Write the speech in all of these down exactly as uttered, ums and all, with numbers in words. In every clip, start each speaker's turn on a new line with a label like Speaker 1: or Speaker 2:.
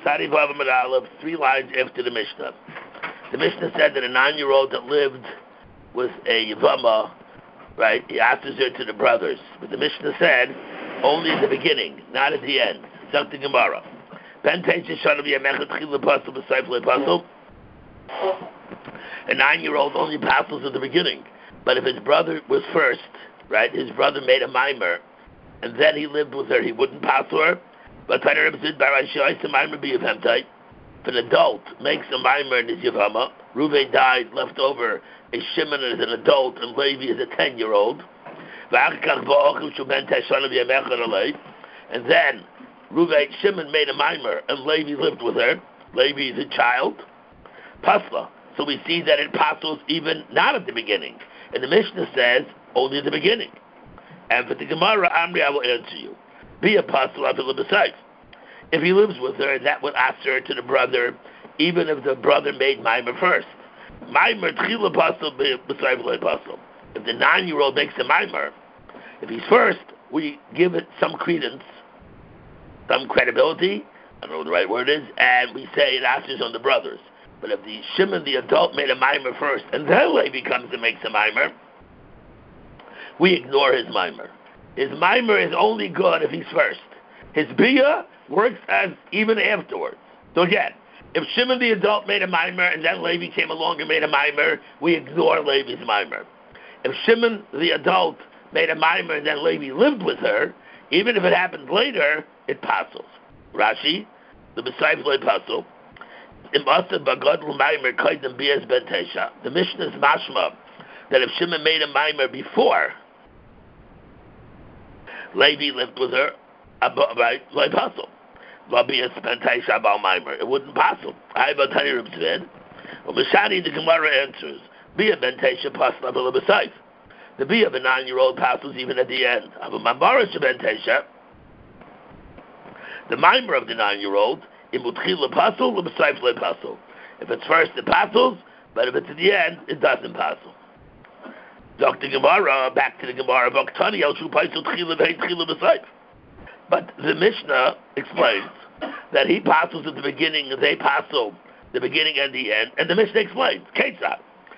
Speaker 1: Sadi Vav Amud Aleph, three lines after the Mishnah. The Mishnah said that a nine-year-old that lived with a Yavama, right, he answers her to the brothers. But the Mishnah said only in the beginning, not at the end. It's the Gemara. A nine-year-old only passes at the beginning. But if his brother was first, right, his brother made a mimer, and then he lived with her, he wouldn't pass her. But if an adult makes a mimer in his Yavama, Reuven died, left over a Shimon as an adult, and Levi is a ten-year-old. And then Reuven, Shimon made a mimer, and Levi lived with her. Levi is a child. Pasla. So we see that it passes even not at the beginning. And the Mishnah says only at the beginning. And for the Gemara, Amri, I will answer you. Be a pasla b'saif. If he lives with her, that would answer to the brother, even if the brother made mimer first. Mimer tchila pasla b'saif loy pasla. If the nine-year-old makes a mimer, if he's first, we give it some credence, some credibility, I don't know what the right word is, and we say it answers on the brothers. But if the Shimon, the adult, made a mimer first, and then Levi comes and makes a mimer, we ignore his mimer. His mimer is only good if he's first. His biyah works as even afterwards. So again, if Shimon, the adult, made a mimer, and then Levi came along and made a mimer, we ignore Levi's mimer. If Shimon, the adult, made a mimer, and then Levi lived with her, even if it happened later, it passes. Rashi, the B'sayif loy pasel. The Mishnah is mashma that if Shimon made a mimer before Levi lived with her, right, loy pasel. It wouldn't pasel. I have a tiny ribsvin. Mishani, the Gemara answers, Bia ben Tesha pasla b'sayif. The bia of a nine-year-old passes even at the end. The mimer of the nine-year-old, if it's first, it passes, but if it's at the end, it doesn't pass. Doctor Gemara, back to the Gemara, but the Mishnah explains that he passes at the beginning, and they pass the beginning and the end, and the Mishnah explains, Ketzah.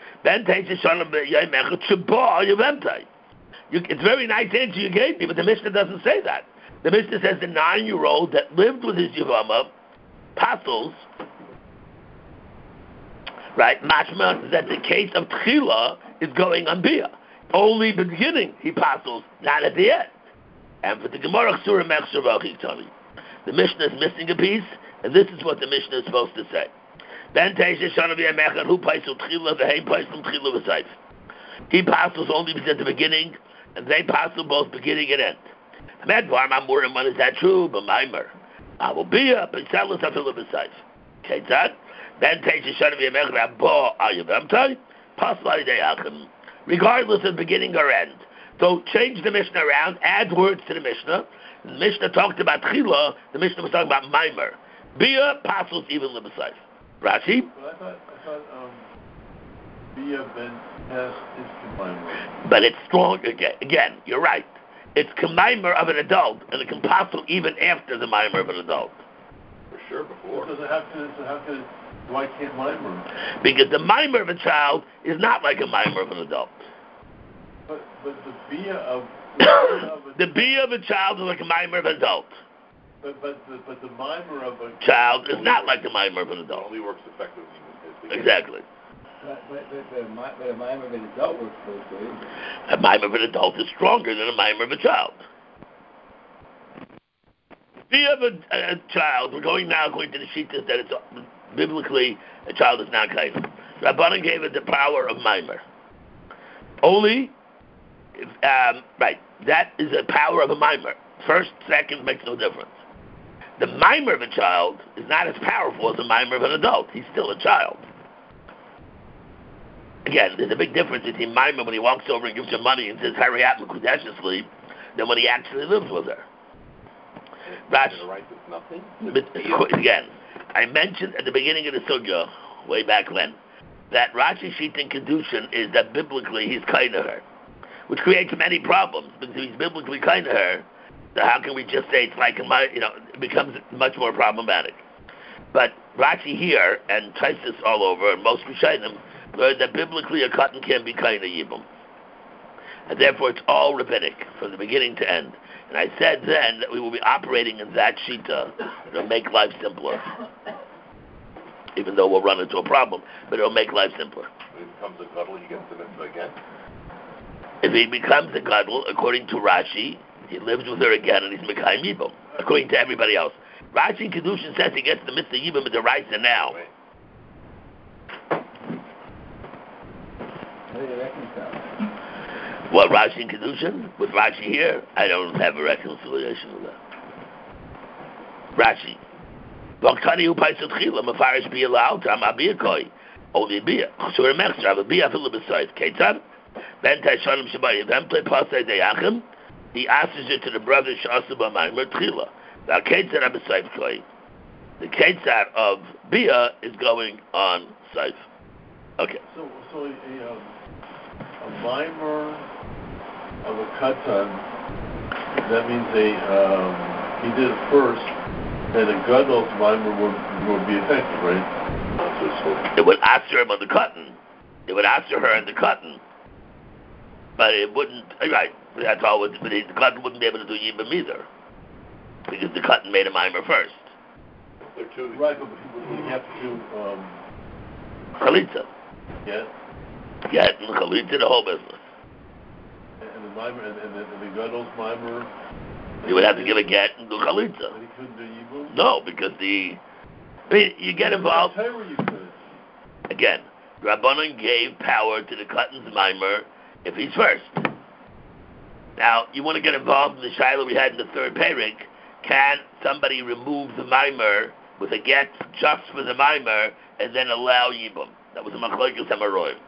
Speaker 1: It's a very nice answer you gave me, but the Mishnah doesn't say that. The Mishnah says the nine-year-old that lived with his Yavama passes, right? Mashma that the case of Tchila is going on Bia. Only the beginning he passes, not at the end. And for the Gemara Surah Mechshavach Tani, the Mishnah is missing a piece, and this is what the Mishnah is supposed to say. He passes only at the beginning, and they pass both beginning and end. Is that true? But Maimer. I will be up and tell us after the Messiah. Okay, that? Then takes a shot of your Mechra, Bo, Ayavamtai, Pasla de Achim, regardless of beginning or end. So change the Mishnah around, add words to the Mishnah. The Mishnah talked about Chila, the Mishnah was talking about Maimer. Bia, passes even the Messiah. Rashi?
Speaker 2: But I thought, I thought um, Bia ben Tes is Kemaimer.
Speaker 1: But it's strong again. Again, you're right. It's Kemaimer of an adult, and it can pass even after the Maimer of an adult.
Speaker 2: For sure, before. So how can, so how can, why can't Maimer?
Speaker 1: Because the Maimer of a child is not like a Maimer of an adult.
Speaker 2: But, but the Bia of... The Bia of a,
Speaker 1: the Bia of a child is like a Maimer of an adult.
Speaker 2: But but the, but the mimer of a
Speaker 1: child is not like the mimer of an adult.
Speaker 2: It only works effectively.
Speaker 1: Exactly.
Speaker 3: But, but, but, but, but a mimer of an adult works both ways.
Speaker 1: A mimer of an adult is stronger than a mimer of a child. If you have a, a child, we're going now according to the Shittas that it's biblically a child is not kind. Rabbanan gave it the power of mimer. Only, if, um, right, that is a power of a mimer. First, second makes no difference. The mimer of a child is not as powerful as the mimer of an adult. He's still a child. Again, there's a big difference between mimer when he walks over and gives her money and says, hurry up, Mekudeshesli, than when he actually lives with her. That's
Speaker 2: right with nothing.
Speaker 1: But, again, I mentioned at the beginning of the sugya, way back when, that Rashi Shita in Kedushin is that biblically he's kind to her, which creates many problems, because if he's biblically kind to her, so how can we just say it's like, you know, it becomes much more problematic. But Rashi here and Taisus all over and most Rishonim learn that biblically a cotton can be kind of yibum, and therefore it's all rabbinic from the beginning to end. And I said then that we will be operating in that shita. It'll make life simpler, even though we'll run into a problem, but it'll make life simpler.
Speaker 4: When he becomes a gadol, he gets the mitzvah again?
Speaker 1: If he becomes a gadol, according to Rashi, he lives with her again and he's Mekayim Yibum, according to everybody else. Rashi in Kedushin says he gets the mitzvah Yibum with the Raisa now.
Speaker 4: Right.
Speaker 3: How do you reconcile?
Speaker 1: What, Rashi in Kedushin? With Rashi here? I don't have a reconciliation with that. Rashi. V'chtani hu paisot chila, mefarish bia la'alta, ma bia koi. Only bia. Chsur mechsra, but bia afilu b'soif. Ketzad? Ben taishonim shabayim, then play pasay deyachim. He asks it to the brother Shasu b'maymer tchila. Now ketzad ha-b'soif koi. The ketzad of bia is going on soif. Okay.
Speaker 2: So, so a, um, a mimer of a katan, that means a, um, he did it first, and a gadol's mimer would, would be effective, right?
Speaker 1: It would answer him on the cotton. It would answer her on the cotton. But it wouldn't, right, that's all, but the cotton wouldn't be able to do yibam either. Because the cotton made a mimer first.
Speaker 4: They're two.
Speaker 2: Right, but would he have to do, um,
Speaker 1: Chalitza.
Speaker 2: yeah?
Speaker 1: Get and Chalitza, the whole business.
Speaker 2: And, and the mimer, and, and, the, and the gadol's mimer,
Speaker 1: You would have to give a get and do Chalitza.
Speaker 2: and he couldn't do yibum?
Speaker 1: No, because the, I mean, you get involved,
Speaker 2: I'll tell you where you could.
Speaker 1: again, Rabbanan gave power to the cotton's mimer if he's first. Now, you want to get involved in the shiloh we had in the third perik. Can somebody remove the mimer with a get just for the mimer and then allow yibum? That was a machlokes hamaroim.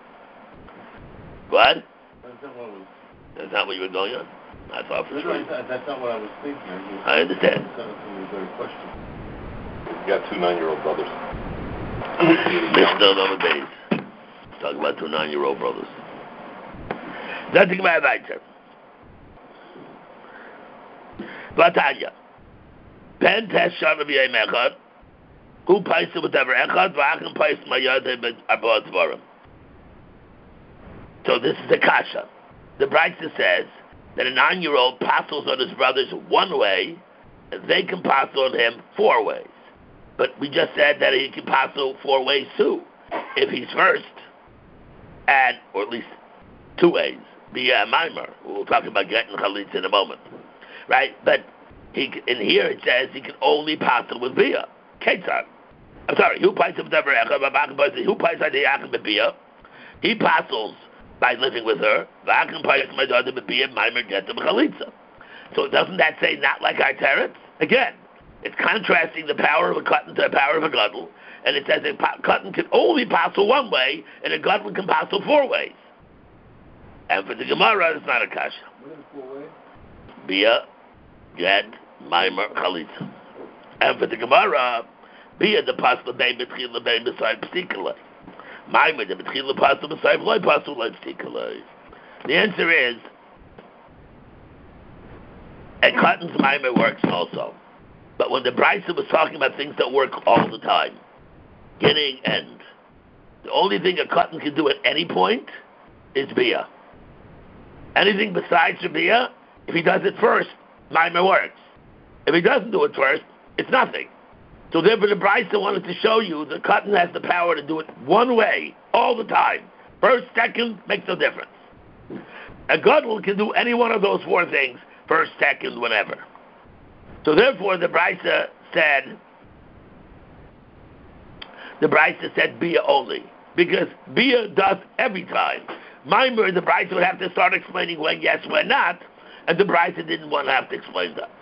Speaker 1: What?
Speaker 2: That's not what I was,
Speaker 1: That's not what you were going on? I thought for
Speaker 2: no,
Speaker 1: sure.
Speaker 2: no, that's, that's not what I was thinking. I, just,
Speaker 1: I understand.
Speaker 2: That's not a better question.
Speaker 4: He's got two nine-year-old brothers.
Speaker 1: Mister Nova Days. Talk about two nine-year-old brothers. Nothing about weiter. Vatanya. Ben Teshana b'yem echad. Hu paisa whatever echad. V'achim paisa mayadeh ben arba dvarim. So this is a kasha. The Brisa says that a nine-year-old passes on his brothers one way, and they can pass on him four ways. But we just said that he can pass on four ways too, if he's first, and or at least two ways. Be a mimer. We'll talk about getting chalitz in a moment, right? But he in here it says he can only pass it with bia. Ketzad. I'm sorry. Who pass it with ever echad? Who pass it the achim bia? He passes by living with her. So doesn't that say not like our teretz? Again, it's contrasting the power of a cotton to the power of a gadol, and it says a cotton can only passel one way, and a gadol can passel four ways. And for the Gemara, it's not a kasha.
Speaker 3: What is four ways?
Speaker 1: Bia, get, mimer, chalitza. And for the Gemara, bia the pasel bay betchil the bay beside psikala. Mimer the betchil the pasel beside loy pasel loy psikala. The answer is a cotton's mimer works also. But when the Brisa was talking about things that work all the time, beginning, end, the only thing a cotton can do at any point is bia. Anything besides the bia, if he does it first, mimer works. If he doesn't do it first, it's nothing. So therefore the Brisa wanted to show you the cotton has the power to do it one way, all the time. First, second, makes no difference. A gadol can do any one of those four things, first, second, whenever. So therefore, the Brisa said, the Brisa said bia only, because bia does every time. Mimer, the Brisa would have to start explaining when yes, when not, and the Brisa didn't want to have to explain that.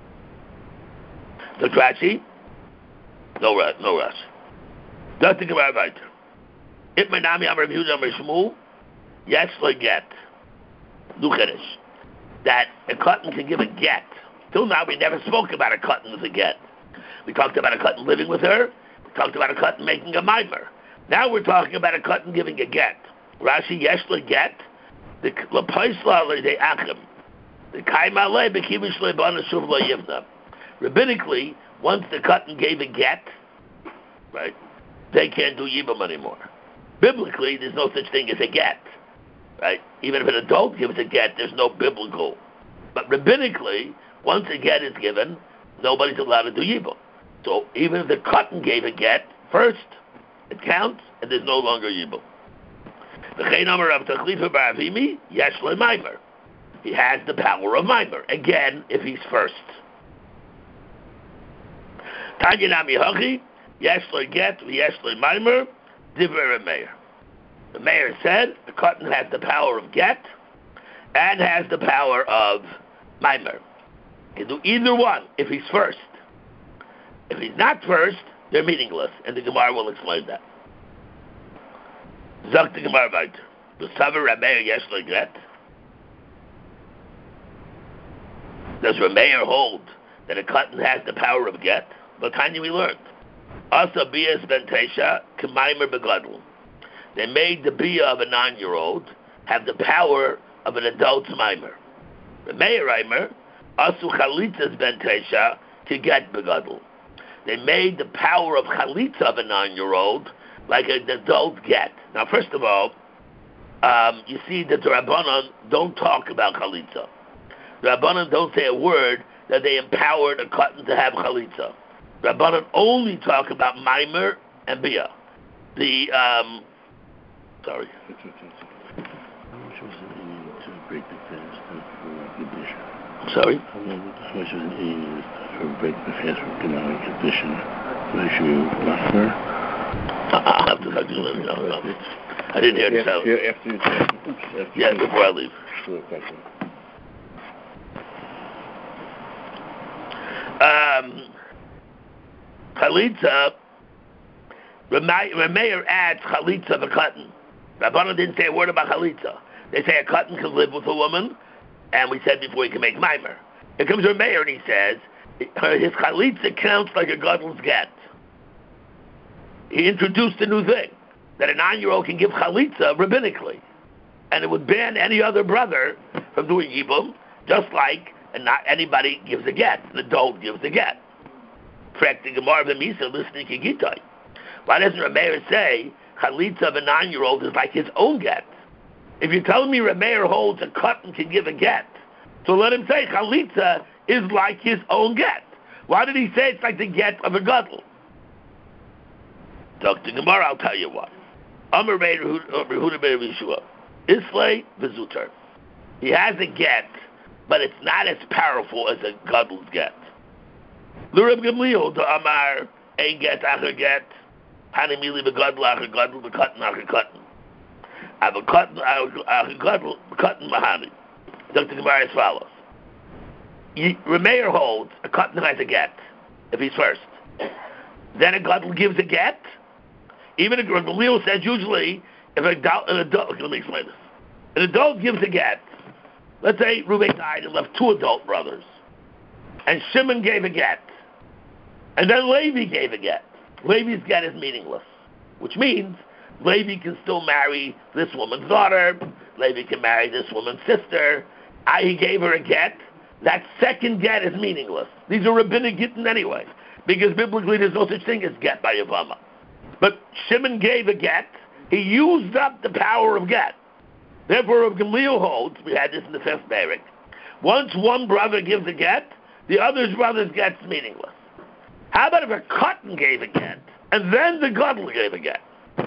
Speaker 1: So Rashi, no rush, no rush. Don't think about it. If my name Amar Yehuda Amar Shmuel, yes, like get, Lucherish, that a cotton can give a get. Till now, we never spoke about a cotton as a get. We talked about a cotton living with her. We talked about a cotton making a mimer. Now we're talking about a cotton giving a get. Rashi, yes, le get. The lepaisla le de achim. The kaima le bekivish le bana shuv le yivna. Rabbinically, once the cotton gave a get, right? They can't do yibum anymore. Biblically, there's no such thing as a get, right? Even if an adult gives a get, there's no biblical. But rabbinically, once a get is given, nobody's allowed to do yibum. So even if the cotton gave a get first, it counts, and there's no longer yibum. He has the power of mimer. Again, if he's first. Tanya Nami Hachi, Yeshler get, Yeshler mimer, Divrei Meir. The mayor said the cotton has the power of get and has the power of mimer. He can do either one if he's first. If he's not first, they're meaningless, and the Gemara will explain that. Zok the Gemara weiter. The Savar Rameir Yeshler get. Does Rameir hold that a cotton has the power of get? But Tanya we learned. Asa Bias Ben Tesha K'maimer Begadol. They made the bia of a nine-year-old have the power of an adult's mimer. Rameir Reimer Asu Chalitzas Ben Tesha K'get Begadol. They made the power of chalitza of a nine-year-old like an adult get. Now, first of all, um, you see that the Rabbanan don't talk about chalitza. The Rabbanan don't say a word that they empowered a cotton to have chalitza. The Rabbanan only talk about mimer and bia. The, um, sorry. Sorry?
Speaker 5: How much was an idiot for break the fast for canonic condition? Should we lock her?
Speaker 1: I'll have to talk to you later. No, no. I didn't hear the sound.
Speaker 5: Yeah, after you after
Speaker 1: Yeah, before I leave.
Speaker 5: Sure, thank you.
Speaker 1: Um, chalitza, Rameir adds chalitza of a cotton. Rabbanan didn't say a word about chalitza. They say a cotton can live with a woman, and we said before he can make mimer. Here comes Rameir and he says, his chalitza counts like a gadol's get. He introduced a new thing, that a nine-year-old can give chalitza rabbinically, and it would ban any other brother from doing yibum, just like and not anybody gives a get. The adult gives a get. Correct the Gemara of the Misa, listening to Gitai. Why doesn't Rameir say chalitza of a nine-year-old is like his own get? If you're telling me Rameir holds a cotton can give a get, so let him say chalitza is like his own get. Why did he say it's like the get of a gadol? Doctor Gemara, I'll tell you what. Amar Rehuda Beir Yeshua, Islay Vizuter. He has a get, but it's not as powerful as a gadol's get. L'Reb Gamliel, the Amar, ein get acher get, hanimili begadol acher gadol, bekatan acher katan. I've a cotton acher gadol, bekatan mahani. Doctor Gemara as follows. Rameir holds a cotton has a get, if he's first. Then a gadol gives a get. Even a Gamliel says usually, if an adult, an adult, let me explain this. An adult gives a get. Let's say Reuben died and left two adult brothers, and Shimon gave a get, and then Levi gave a get. Levi's get is meaningless, which means Levi can still marry this woman's daughter. Levi can marry this woman's sister. I, he gave her a get. That second get is meaningless. These are rabbinic gittin anyway, because biblically there's no such thing as get by Yavama. But Shimon gave a get. He used up the power of get. Therefore, if Gamliel holds, we had this in the fifth Barak, once one brother gives a get, the other brother's get's meaningless. How about if a cotton gave a get, and then the gadol gave a get?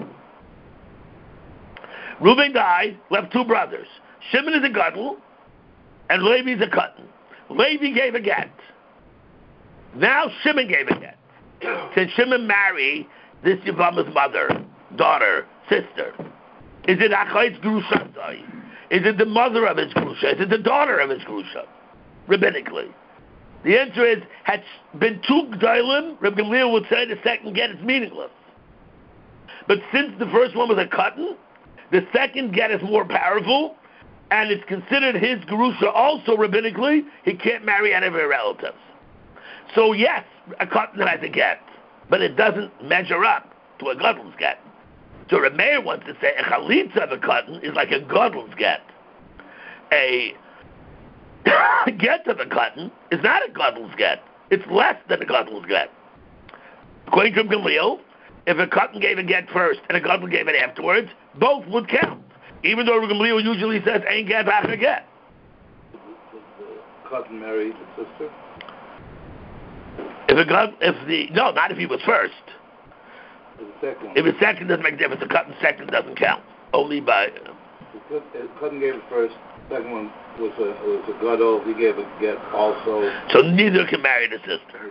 Speaker 1: Reuben died, left two brothers. Shimon is a gadol, and Levi's a cotton. Levi gave a get. Now Shimon gave a get. Can Shimon marry this Yavama's mother, daughter, sister? Is it Achayit's Grusha? Is it the mother of his Grusha? Is it the daughter of his Grusha? Rabbinically. The answer is, had been two Gdolim, Reb Gamliel would say the second get is meaningless. But since the first one was a cotton, the second get is more powerful, and it's considered his Grusha also rabbinically, he can't marry any of her relatives. So yes, a cotton has a get, but it doesn't measure up to a gadol's get. So Rameir wants to say a chalitza of a cotton is like a gadol's get. A get of a cotton is not a gadol's get. It's less than a gadol's get. According to Gamliel, if a cotton gave a get first and a gadol gave it afterwards, both would count. Even though Reb Gamliel usually says, ain't get, achar get.
Speaker 3: The cousin married the sister?
Speaker 1: If a god, if the, no, not if he was first.
Speaker 3: The second one.
Speaker 1: If his second doesn't make a difference, the cotton second doesn't count. Only by... Uh,
Speaker 3: the cousin gave it first, second one was a, was a gadol, he gave a get also.
Speaker 1: So neither can marry the sister.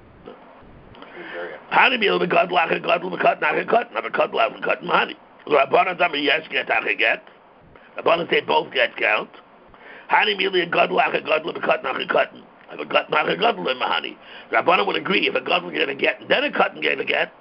Speaker 1: Hani mil be gadol achar gadol be cotton achar cotton, be gadol achar cotton hani. So Rabbanan tell me yes get achar get. Rabbanan say both get count. Hani mil be gadol achar gadol be cotton achar cotton. If a cotton achar gadol in mahani. Rabbanan would agree if a gadol gave a get and then a cotton gave a get,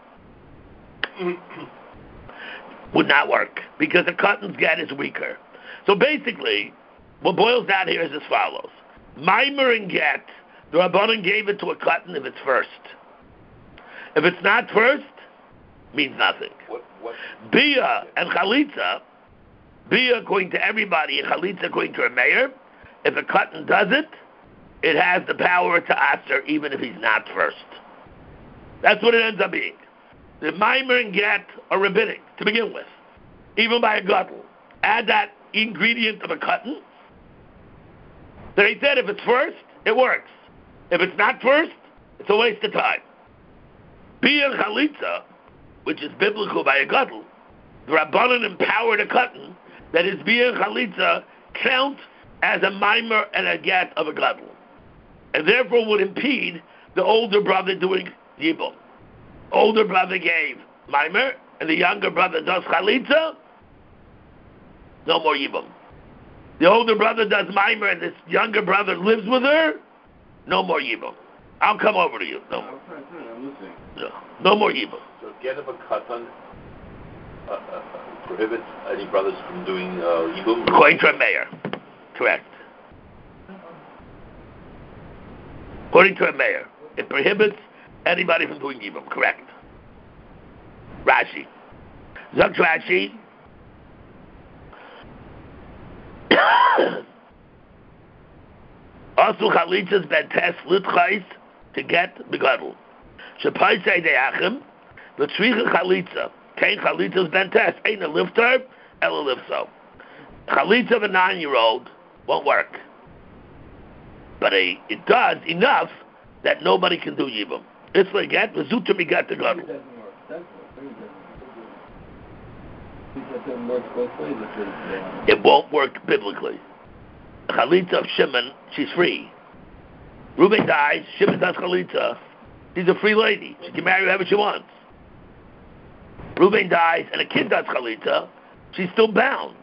Speaker 1: would not work because the cotton's get is weaker. So basically, what boils down here is as follows: Maimer and get, the Rabbanan gave it to a cotton if it's first. If it's not first, means nothing.
Speaker 4: What, what?
Speaker 1: Bia and Chalitza, Bia according to everybody, and Chalitza according to a mayor, if a cotton does it, it has the power to aser even if he's not first. That's what it ends up being. The Maimer and get are rabbinic to begin with, even by a gadol. Add that ingredient of a cotton. So they said if it's first, it works. If it's not first, it's a waste of time. Bia and Chalitza, which is biblical by a gadol, the Rabbanan empowered a cotton that his Bia and Chalitza count as a Maimer and a get of a gadol, and therefore would impede the older brother doing Yibum. Older brother gave Maimer, and the younger brother does Chalitza, no more Yibum. The older brother does Maimer, and this younger brother lives with her, no more Yibum. I'll come over to you. No more.
Speaker 3: I'm listening.
Speaker 1: No, no more Yibum.
Speaker 4: So get of a katan uh, uh, prohibits any brothers from doing uh, yibum?
Speaker 1: According to a mayor. Correct. According to a mayor. It prohibits anybody from doing Yibum. Correct. Rashi. Zok Rashi. Also Chalitzas ben tes litchais to get begadol. Shapaisei de'achim, v'tzricha chalitza. Kein chalitzas ben tes, ain't a lifter, el a lifso. Chalitza of a nine-year-old won't work. But a, it does enough that nobody can do yibum. It's like get, v'zuta mi get the gadol.
Speaker 3: It doesn't work. It doesn't work. It doesn't work. It doesn't work both ways.
Speaker 1: It won't work biblically. Chalitza of Shimon, she's free. Reuben dies, Shimon does Chalitza. She's a free lady. She can marry whoever she wants. Reuben dies, and a kid does Chalitza. She's still bound.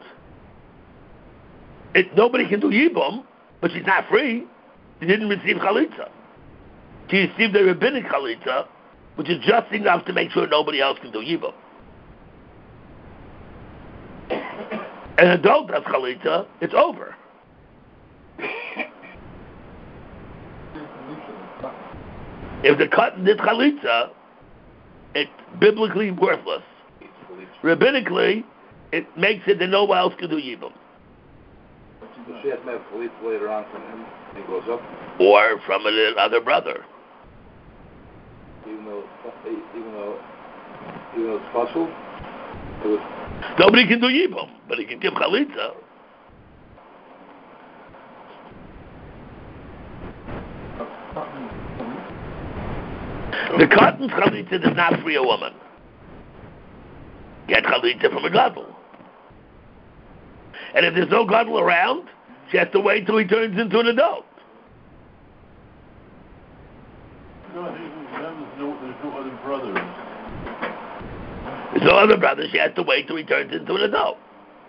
Speaker 1: It, nobody can do Yibum, but she's not free. She didn't receive Chalitza. She received a rabbinic Chalitza, which is just enough to make sure nobody else can do Yibum. An adult does Chalitza, it's over. If the cotton did Chalitza, it's biblically worthless. Rabbinically, it makes it that no one else can do Yibum.
Speaker 3: So she has to have police later on from him. He goes up.
Speaker 1: Or from another brother.
Speaker 3: Even though, even though, even though it's possible. It was,
Speaker 1: nobody can do Yibum, but he can give Chalitza. The cotton's Chalitza does not free a woman. Get Chalitza from a gadol. And if there's no gadol around, she has to wait till he turns into an adult.
Speaker 2: No, there's no, there's no other brothers.
Speaker 1: There's no other brother, she has to wait till he turns into an adult.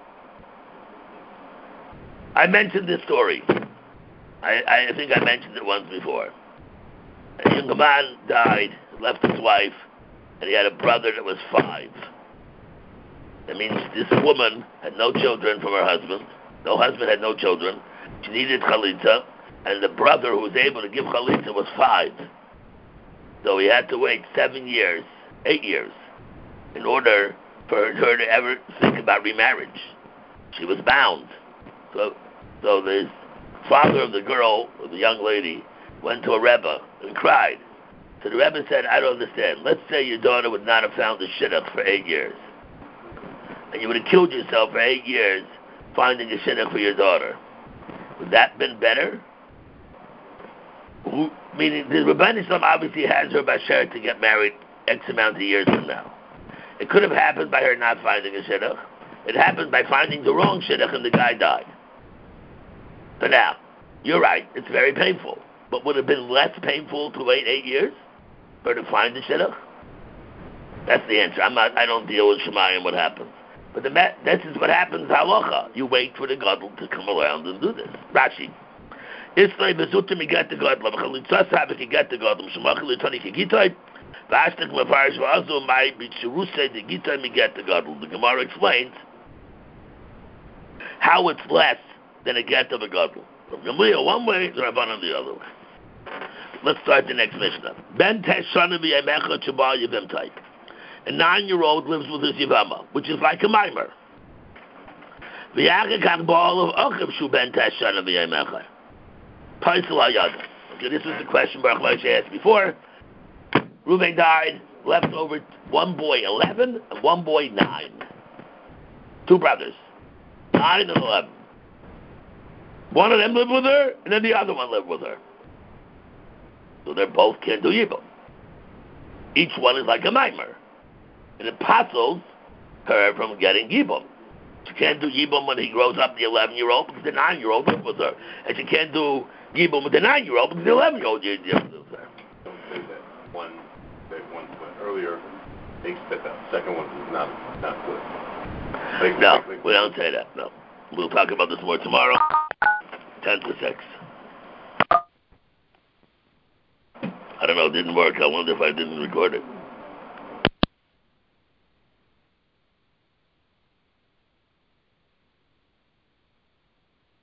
Speaker 1: I mentioned this story. I, I think I mentioned it once before. A young man died, left his wife, and he had a brother that was five. That means this woman had no children from her husband. No husband had no children. She needed Chalitza, and the brother who was able to give Chalitza was five. So he had to wait seven years, eight years, in order for her to ever think about remarriage. She was bound. So, so the father of the girl, or the young lady, went to a Rebbe and cried. So the Rebbe said, I don't understand. Let's say your daughter would not have found the shidduch for eight years. And you would have killed yourself for eight years finding a shidduch for your daughter. Would that have been better? Who, meaning, the Rebbeinu Shalom obviously has her basher to get married X amount of years from now. It could have happened by her not finding a shidduch. It happened by finding the wrong shidduch and the guy died. But now, you're right, it's very painful. But would it have been less painful to wait eight years for her to find the shidduch? That's the answer. I'm not, I don't deal with Shemayim what happens. But the, this is what happens halacha. You wait for the gadol to come around and do this. Rashi. Islay bezutim iget the gadol. V'chalitzas havik iget the gadol. Shemachil l'tani kigitay. V'ashtek mefarish v'azu mai b'tzirusay the gitay miget the gadol. The Gemara explains how it's less than a get of a gadol. From Gamliel one way, the Rabbanan the other way. Let's start the next Mishnah. Ben teshana v'yamecha tshubal yivim type. A nine-year-old lives with his yivama, which is like a mimer. V'yachik ball of ochiv shu ben teshana v'yamecha. Paisel hayada. Okay, this was the question Baruch Moshe asked before. Reuven died, left over one boy eleven and one boy nine. Two brothers, nine and eleven. One of them lived with her, and then the other one lived with her. So they both can't do yibum. Each one is like a mimer. And it puzzles her from getting yibum. She can't do yibum when he grows up, the eleven-year-old, because the nine-year-old lives with her. And she can't do yibum with the nine-year-old, because the eleven-year-old lives with her.
Speaker 4: Don't say that. One, that one went earlier, takes that out. Second one is not, not good. Like,
Speaker 1: No,
Speaker 4: like, like,
Speaker 1: we don't say that, no. We'll talk about this more tomorrow. ten to six. I don't know, it didn't work. I wonder if I didn't record it.